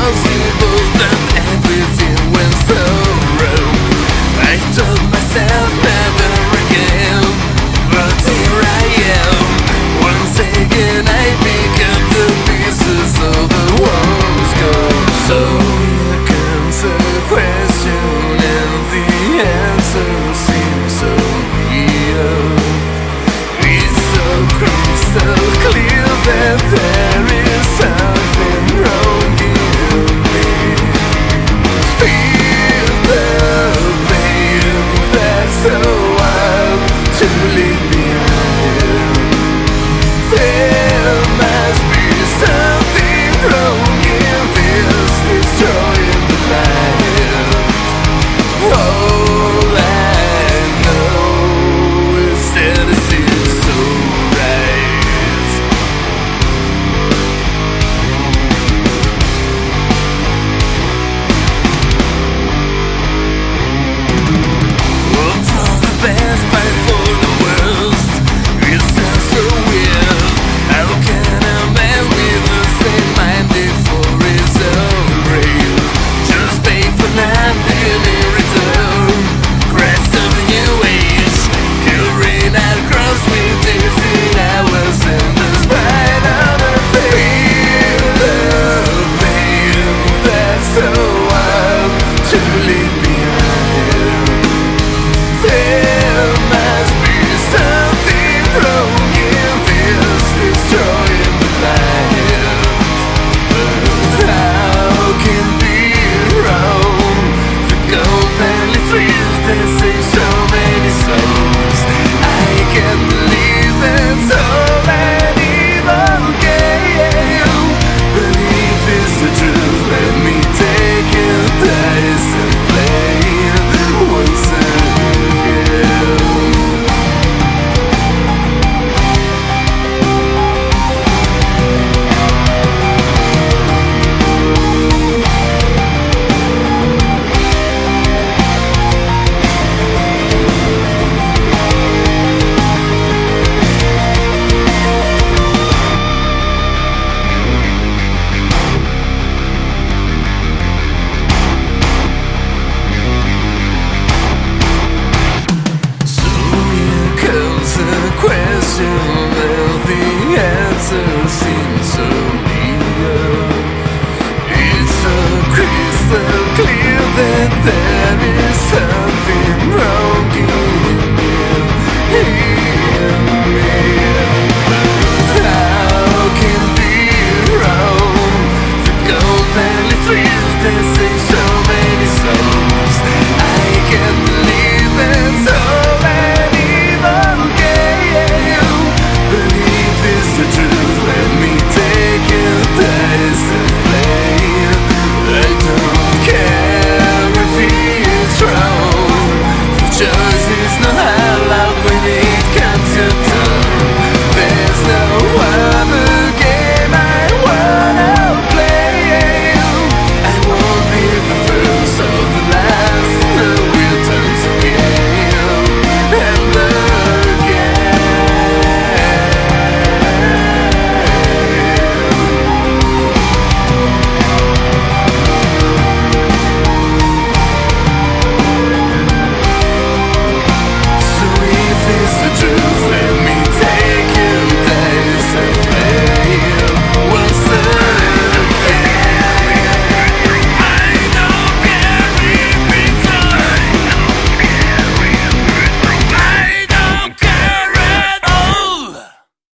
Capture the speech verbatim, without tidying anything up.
impossible that everything went so wrong. I told myself never again, but here I am. Once again I pick up the pieces of the walls gone. So here comes a question and the answer seems so real. It's so crystal clear that there is something wrong in me. Feel the pain that's so wild to leave behind. There must be something wrong in this destroying the light. All I know is that it is so right. Hope for the best, fight for the worst. It sounds so weird. How can a man with the same mind before his own grave just pay for nothing in return? Crest of the new age, carrying out across with dizzy hours and the spine on her face. Feel the pain that's so wild to leave behind. There must be something wrong in this destroying the light. But how can be wrong? The gold barely thrills that save so many souls. I can't believe that's all I need. Okay, believe it's the truth.